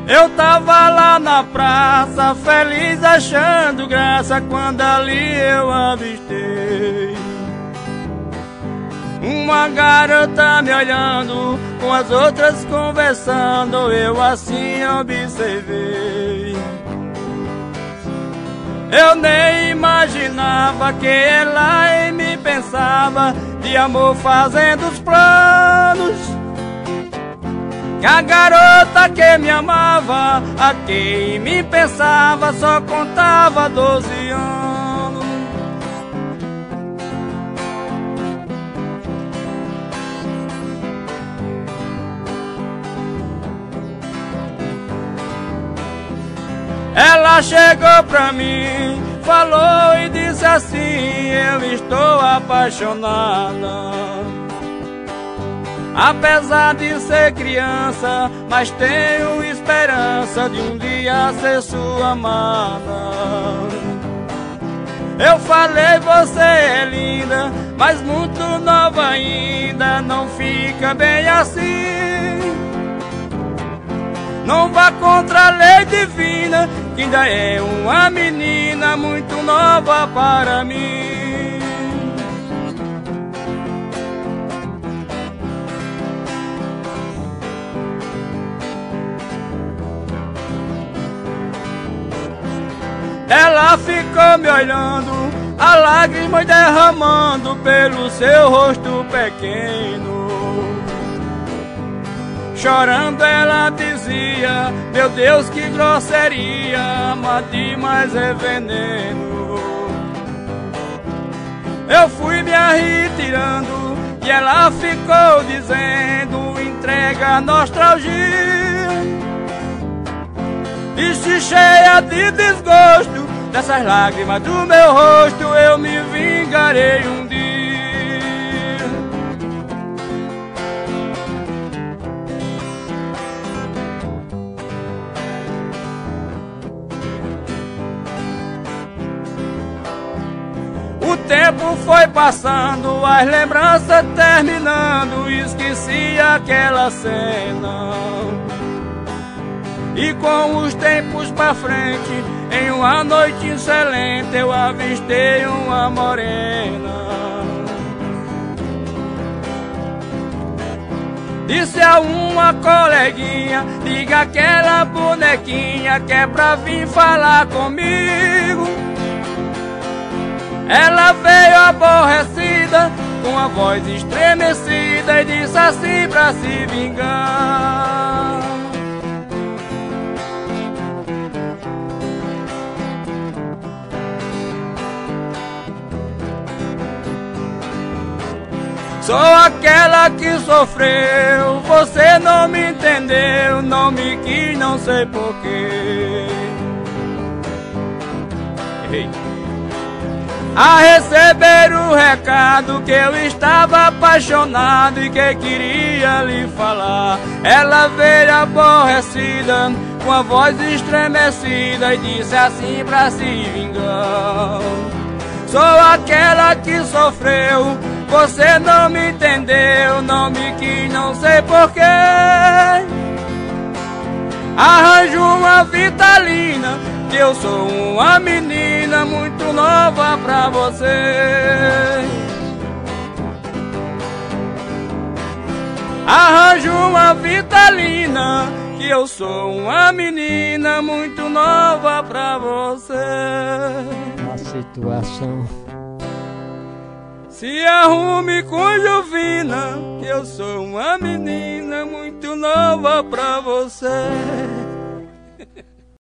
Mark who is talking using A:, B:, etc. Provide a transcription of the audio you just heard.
A: Eu tava lá na praça, feliz achando graça, quando ali eu avistei uma garota me olhando, com as outras conversando, eu assim observei. Eu nem imaginava que ela em mim pensava, de amor fazendo os planos. Que a garota que me amava, a quem me pensava, só contava 12 anos. Ela chegou pra mim, falou e disse assim: eu estou apaixonada. Apesar de ser criança, mas tenho esperança de um dia ser sua amada. Eu falei, você é linda, mas muito nova ainda, não fica bem assim. Não vá contra a lei divina, que ainda é uma menina muito nova para mim. Ela ficou me olhando, a lágrima derramando pelo seu rosto pequeno. Chorando ela dizia: meu Deus, que grosseria, amar demais é veneno. Eu fui me retirando e ela ficou dizendo: entrega a nostalgia. E se cheia de desgosto dessas lágrimas do meu rosto, eu me vingarei um dia. O tempo foi passando, as lembranças terminando, esqueci aquela cena. E com os tempos pra frente, em uma noite excelente, eu avistei uma morena. Disse a uma coleguinha: diga aquela bonequinha que é pra vir falar comigo. Ela veio aborrecida, com a voz estremecida, e disse assim pra se vingar: sou aquela que sofreu, você não me entendeu, não me quis, não sei porquê. A receber o recado que eu estava apaixonado e que queria lhe falar, ela veio aborrecida, com a voz estremecida, e disse assim pra se vingar: sou aquela que sofreu, você não me entendeu, não me quis, não sei porquê. Arranjo uma Vitalina, que eu sou uma menina muito nova pra você. Arranjo uma Vitalina, que eu sou uma menina muito nova pra você.
B: A situação.
A: Se arrume com Jovina, que eu sou uma menina muito nova pra você.